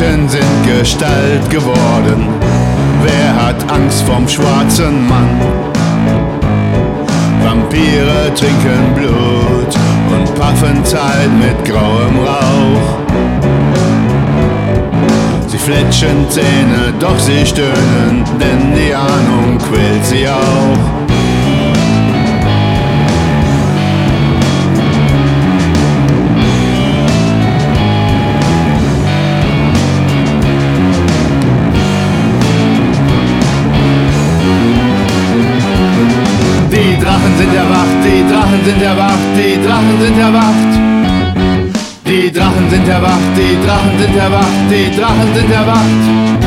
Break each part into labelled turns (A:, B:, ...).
A: Mythen sind Gestalt geworden. Wer hat Angst vorm schwarzen Mann? Vampire trinken Blut und paffen Zeit mit grauem Rauch. Sie fletschen Zähne, doch sie stöhnen, denn die Ahnung quält sie auch. Die Drachen sind erwacht, die Drachen sind erwacht, die Drachen sind erwacht. Die Drachen sind erwacht, die Drachen sind erwacht, die Drachen sind erwacht.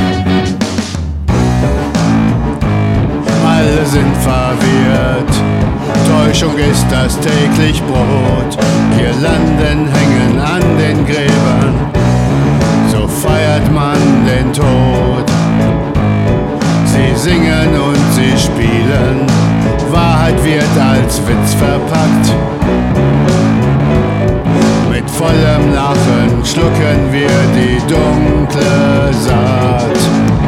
A: Alle sind verwirrt, Täuschung ist das täglich Brot. Girlanden hängen an den Gräbern, so feiert man den Tod. Sie singen und sie spielen, Wahrheit wird als Witz verpackt. Mit vollem Lachen schlucken wir die dunkle Saat.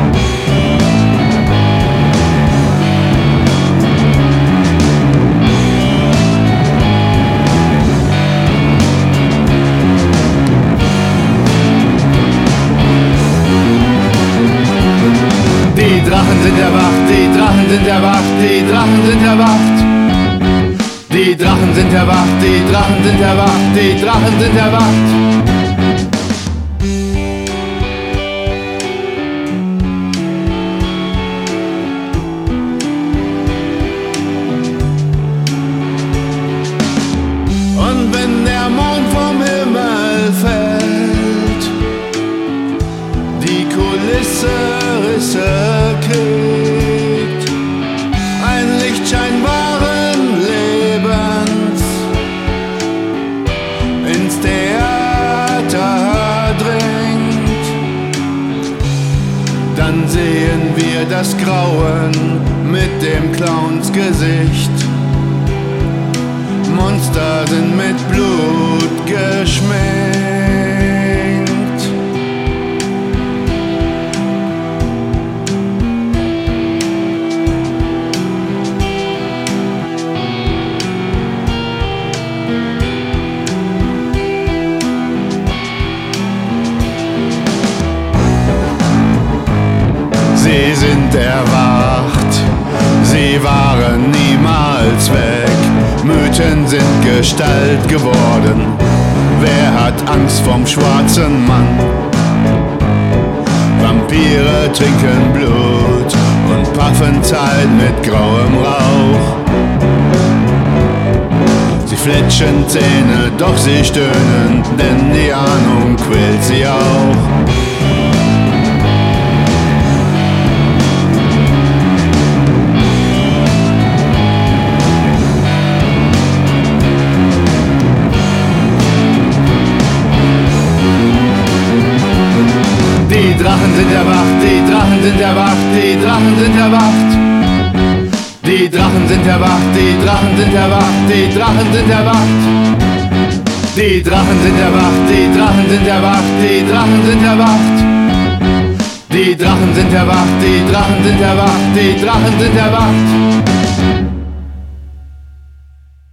A: Die Drachen sind erwacht, die Drachen sind erwacht, die Drachen sind erwacht. Die Drachen sind erwacht, die Drachen sind erwacht, die Drachen sind erwacht. Und wenn der Mond vom Himmel fällt, die Kulisse Risse kriegt, ein Lichtschein wahren Lebens ins Theater dringt, dann sehen wir das Grauen mit dem Clownsgesicht. Monster sind mit Blut geschminkt. Sie sind erwacht, sie waren niemals weg. Mythen sind Gestalt geworden. Wer hat Angst vorm schwarzen Mann? Vampire trinken Blut und paffen Zeit mit grauem Rauch. Sie fletschen Zähne, doch sie stöhnen, denn die Ahnung quält sie auch. Die Drachen sind erwacht, die Drachen sind erwacht, die Drachen sind erwacht. Die Drachen sind erwacht, die Drachen sind erwacht, die Drachen sind erwacht. Die Drachen sind erwacht, die Drachen sind erwacht, die Drachen sind erwacht. Die Drachen sind erwacht, die Drachen sind erwacht, die Drachen sind erwacht.